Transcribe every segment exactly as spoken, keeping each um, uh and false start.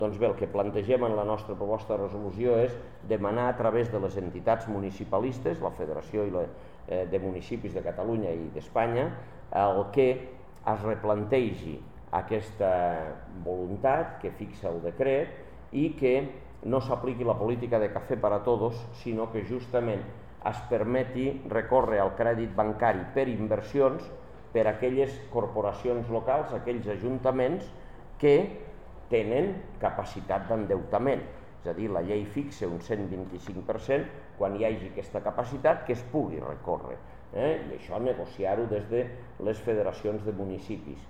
Doncs bé, el que plantegem en la nostra proposta de resolució és demanar a través de les entitats municipalistes, la Federació de Municipis de Catalunya i d'Espanya, el que es replantegi aquesta voluntat que fixa el decret i que no s'apliqui la política de cafè per a tots, sinó que justament es permeti recórrer al crèdit bancari per inversions per a aquelles corporacions locals, aquells ajuntaments que tenen capacitat d'endeutament. És a dir, la llei fixa un cent vint-i-cinc per cent quan hi hagi aquesta capacitat que es pugui recórrer. I això negociar-ho des de les federacions de municipis.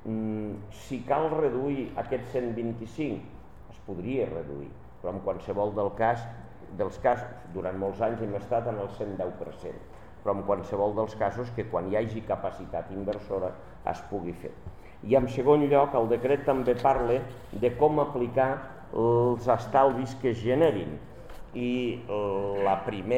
Si cal reduir aquest cent vint-i-cinc, es podria reduir, però en qualsevol dels casos, durant molts anys hem estat en el cent deu per cent, però en qualsevol dels casos que quan hi hagi capacitat inversora es pugui fer. I en segon lloc, el decret també parla de com aplicar els estalvis que es generin i la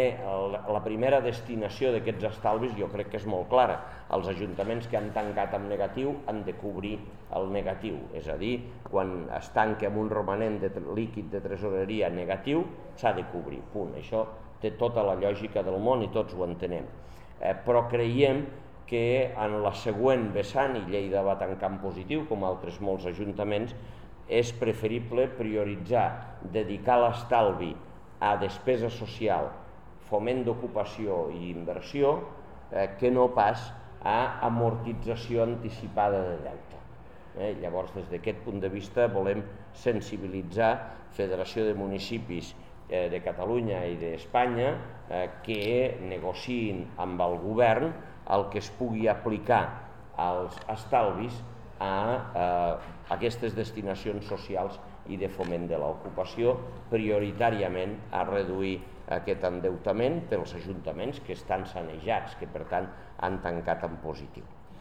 primera destinació d'aquests estalvis jo crec que és molt clara. Els ajuntaments que han tancat amb negatiu han de cobrir el negatiu, és a dir, quan es tanca amb un romanent líquid de tresoreria negatiu s'ha de cobrir, punt. Això té tota la lògica del món i tots ho entenem. Però creiem que en la següent vessant, i Lleida va tancar en positiu, com altres molts ajuntaments, és preferible prioritzar, dedicar l'estalvi a despesa social, foment d'ocupació i inversió, que no pas a amortització anticipada de deute. Llavors, des d'aquest punt de vista, volem sensibilitzar Federació de Municipis de Catalunya i d'Espanya que negociïn amb el govern el que es pugui aplicar als estalvis a aquestes destinacions socials i de foment de l'ocupació, prioritàriament a reduir aquest endeutament pels ajuntaments que estan sanejats, que per tant han tancat en positiu.